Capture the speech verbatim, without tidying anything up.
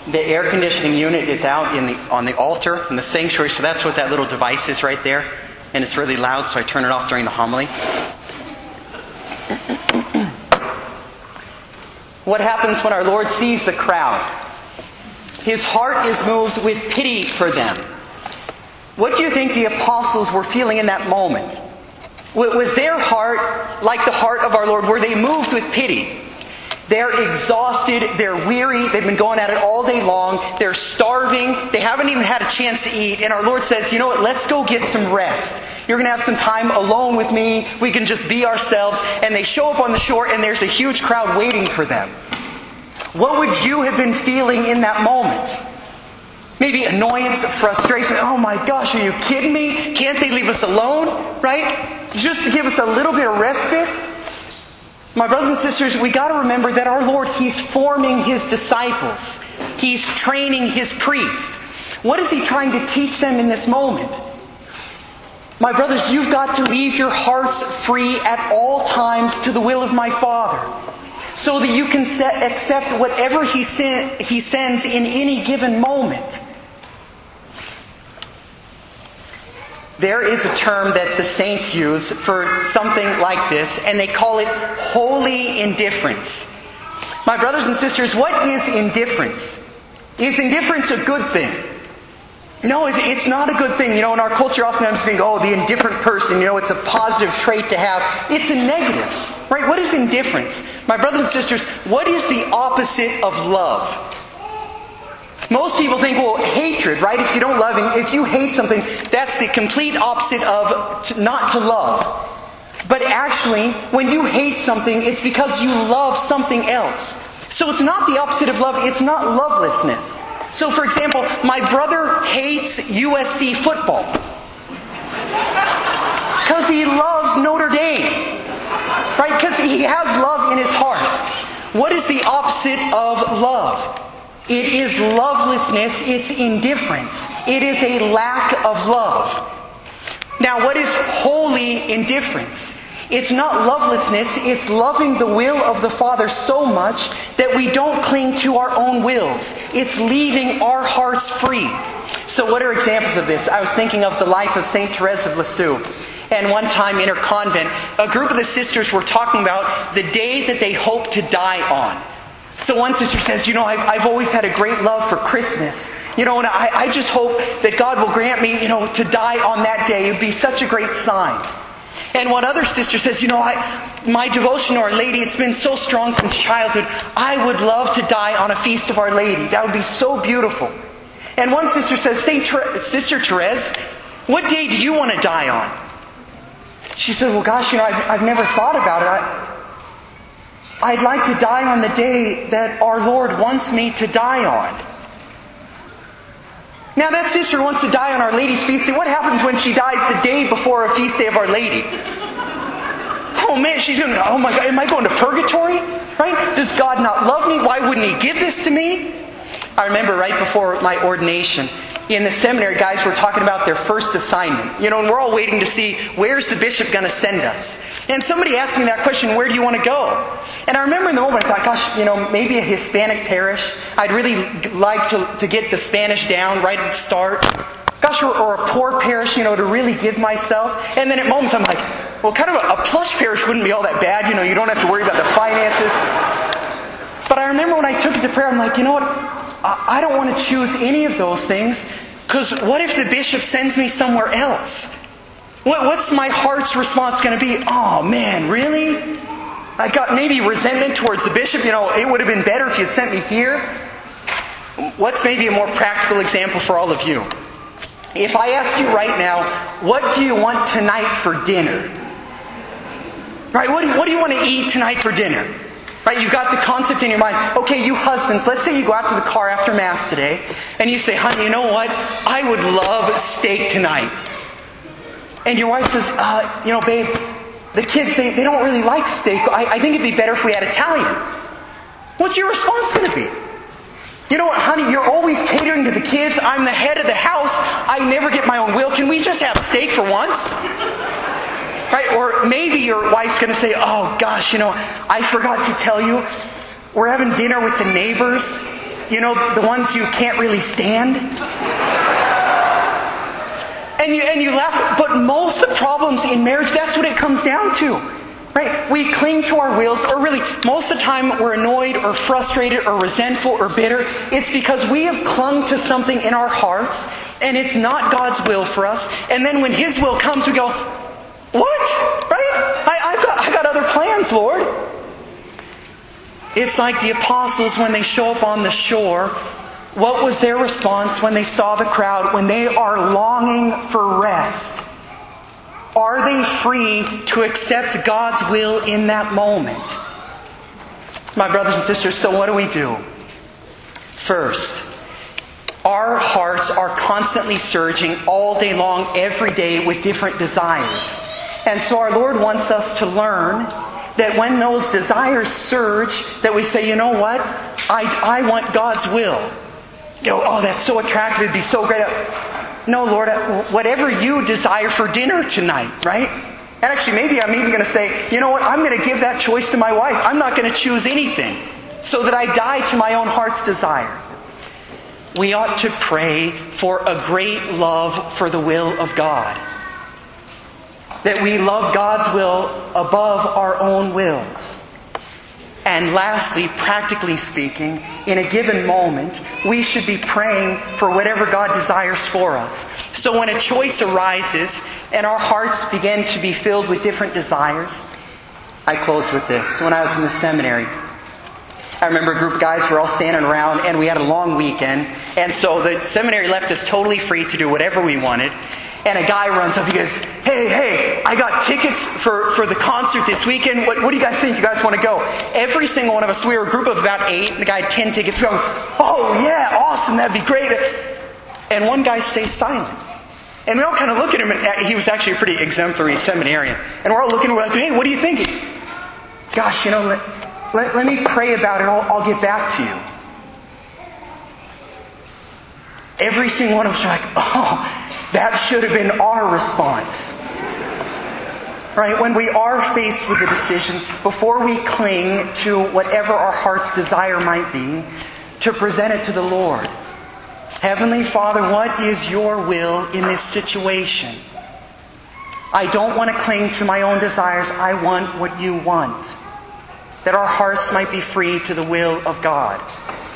The air conditioning unit is out in the on the altar in the sanctuary, so that's what that little device is right there. And it's really loud, so I turn it off during the homily. What happens when our Lord sees the crowd? His heart is moved with pity for them. What do you think the apostles were feeling in that moment? Was their heart like the heart of our Lord? Were they moved with pity? They're exhausted, they're weary, they've been going at it all day long, they're starving, they haven't even had a chance to eat, and our Lord says, you know what, let's go get some rest. You're going to have some time alone with me, we can just be ourselves. And they show up on the shore and there's a huge crowd waiting for them. What would you have been feeling in that moment? Maybe annoyance, frustration. Oh my gosh, are you kidding me? Can't they leave us alone? Right? Just to give us a little bit of respite? My brothers and sisters, we got to remember that our Lord, He's forming His disciples. He's training His priests. What is He trying to teach them in this moment? My brothers, you've got to leave your hearts free at all times to the will of my Father, so that you can set, accept whatever He, send, he sends in any given moment. There is a term that the saints use for something like this, and they call it holy indifference. My brothers and sisters, what is indifference? Is indifference a good thing? No, it's not a good thing. You know, in our culture oftentimes we think, oh, the indifferent person, you know, it's a positive trait to have. It's a negative. Right? What is indifference? My brothers and sisters, what is the opposite of love? Most people think, well, hatred, right? If you don't love him, if you hate something, that's the complete opposite of to, not to love. But actually, when you hate something, it's because you love something else. So it's not the opposite of love, it's not lovelessness. So for example, my brother hates U S C football. Because he loves Notre Dame. Right? Because he has love in his heart. What is the opposite of love? It is lovelessness, it's indifference. It is a lack of love. Now, what is holy indifference? It's not lovelessness, it's loving the will of the Father so much that we don't cling to our own wills. It's leaving our hearts free. So what are examples of this? I was thinking of the life of Saint Therese of Lisieux. And one time in her convent, a group of the sisters were talking about the day that they hope to die on. So one sister says, you know, I've, I've always had a great love for Christmas. You know, and I, I just hope that God will grant me, you know, to die on that day. It would be such a great sign. And one other sister says, you know, I, my devotion to Our Lady, it's been so strong since childhood. I would love to die on a feast of Our Lady. That would be so beautiful. And one sister says, Saint Ter- Sister Therese, what day do you want to die on? She said, well, gosh, you know, I've, I've never thought about it. I, I'd like to die on the day that our Lord wants me to die on. Now that sister wants to die on Our Lady's feast day. What happens when she dies the day before a feast day of Our Lady? Oh man, she's going to, oh my God, am I going to purgatory? Right? Does God not love me? Why wouldn't He give this to me? I remember right before my ordination, in the seminary, guys were talking about their first assignment. You know, and we're all waiting to see, where's the bishop going to send us? And somebody asked me that question, where do you want to go? And I remember in the moment, I thought, gosh, you know, maybe a Hispanic parish. I'd really like to, to get the Spanish down right at the start. Gosh, or, or a poor parish, you know, to really give myself. And then at moments I'm like, well, kind of a, a plush parish wouldn't be all that bad. You know, you don't have to worry about the finances. But I remember when I took it to prayer, I'm like, you know what? I don't want to choose any of those things, because what if the bishop sends me somewhere else? What, what's my heart's response going to be? Oh man, really? I got maybe resentment towards the bishop. You know, it would have been better if you had sent me here. What's maybe a more practical example for all of you? If I ask you right now, what do you want tonight for dinner? Right? What do you, what do you want to eat tonight for dinner? Right, you've got the concept in your mind. Okay, you husbands, let's say you go out to the car after Mass today, and you say, honey, you know what? I would love steak tonight. And your wife says, uh, you know, babe, the kids, they, they don't really like steak. I, I think it'd be better if we had Italian. What's your response going to be? You know what, honey, you're always catering to the kids. I'm the head of the house. I never get my own will. Can we just have steak for once? Right? Or maybe your wife's going to say, oh gosh, you know, I forgot to tell you, we're having dinner with the neighbors. you know, the ones you can't really stand. And you, and you laugh, but most of the problems in marriage, that's what it comes down to. Right? We cling to our wills, or really, most of the time we're annoyed or frustrated or resentful or bitter. It's because we have clung to something in our hearts, and it's not God's will for us. And then when His will comes, we go, what? Right? I, I've got, I got other plans, Lord. It's like the apostles when they show up on the shore. What was their response when they saw the crowd, when they are longing for rest? Are they free to accept God's will in that moment? My brothers and sisters, so what do we do? First, our hearts are constantly surging all day long, every day, with different desires. And so our Lord wants us to learn that when those desires surge, that we say, you know what? I, I want God's will. You know, oh, that's so attractive. It'd be so great. No, Lord, whatever you desire for dinner tonight, right? And actually, maybe I'm even going to say, you know what? I'm going to give that choice to my wife. I'm not going to choose anything so that I die to my own heart's desire. We ought to pray for a great love for the will of God. That we love God's will above our own wills. And lastly, practically speaking, in a given moment, we should be praying for whatever God desires for us. So when a choice arises and our hearts begin to be filled with different desires, I close with this. When I was in the seminary, I remember a group of guys were all standing around and we had a long weekend. And so the seminary left us totally free to do whatever we wanted. And a guy runs up, he goes, hey, hey, I got tickets for, for the concert this weekend. What, what do you guys think? You guys want to go? Every single one of us, we were a group of about eight, and the guy had ten tickets. We go, oh yeah, awesome, that'd be great. And one guy stays silent. And we all kind of look at him, and he was actually a pretty exemplary seminarian. And we're all looking, we're like, hey, what are you thinking? Gosh, you know, let, let, let me pray about it, I'll, I'll get back to you. Every single one of us are like, oh, that should have been our response. Right? When we are faced with a decision, before we cling to whatever our heart's desire might be, to present it to the Lord. Heavenly Father, what is your will in this situation? I don't want to cling to my own desires. I want what you want. That our hearts might be free to the will of God.